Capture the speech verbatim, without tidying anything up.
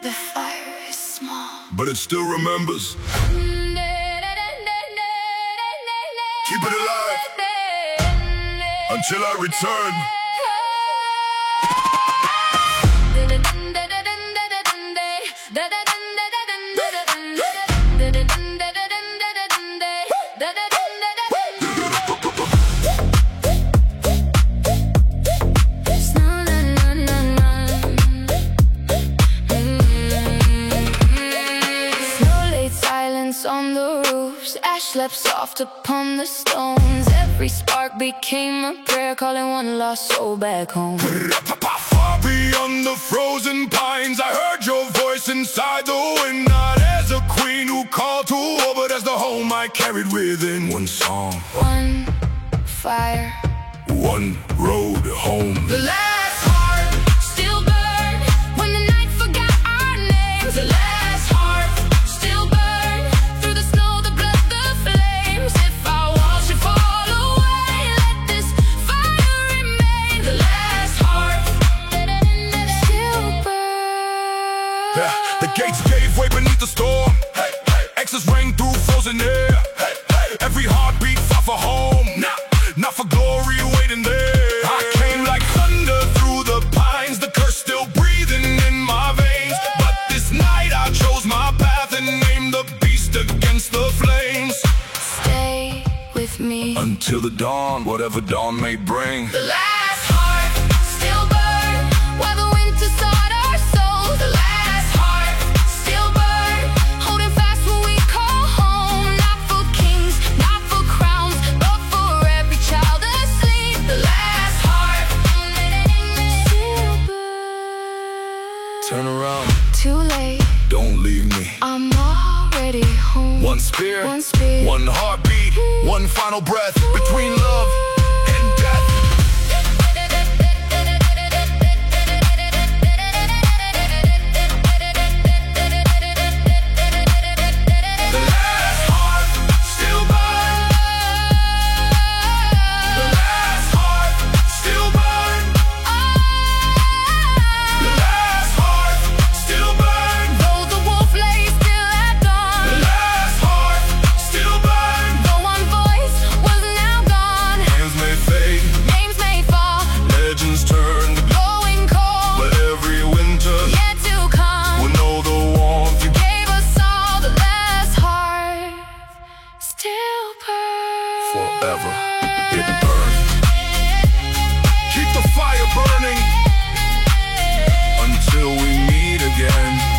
The fire is small, but it still remembers. Keep it alive until I return. On the roofs, ash slept soft upon the stones. Every spark became a prayer, calling one lost soul back home. Far beyond the frozen pines, I heard your voice inside the wind. Not as a queen who called to war, but as the home I carried within. One song, one fire, one road home. The last heart still burned when the night forgot our names. The last heart still burned through the snow, the blood, the flames. If our walls should fall away, let this fire remain. The last heart still burned. Yeah, the gates gave way beneath the storm. Hey, hey. Exes rang through frozen air. Hey, hey. Every heartbeat fought for home, nah, not for glory waiting there. I came like thunder through the pines, the curse still breathing in my veins. But this night I chose my path and named the beast against the flames. Stay with me until the dawn, whatever dawn may bring. The last heart still burned while the winter sought our souls. The last heart still burned, holding fast what we call home. Not for kings, not for crowns, but for every child asleep. The last heart still burned. Turn around, too late, don't leave me, I'm already home. One spear, one, spear. one heartbeat, one final breath between love and death. The last heart still burns. The last heart still burns. The last heart still burns. Though the wolf lay still at dawn, The last heart still burns. though one voice was now gone. Hands may fade, Names may fall, legends turn to gold, growing cold, but every winter yet to come. will know the warmth you Gave us all. The last heart still burns. forever. It burns. Keep the fire burning until we meet again.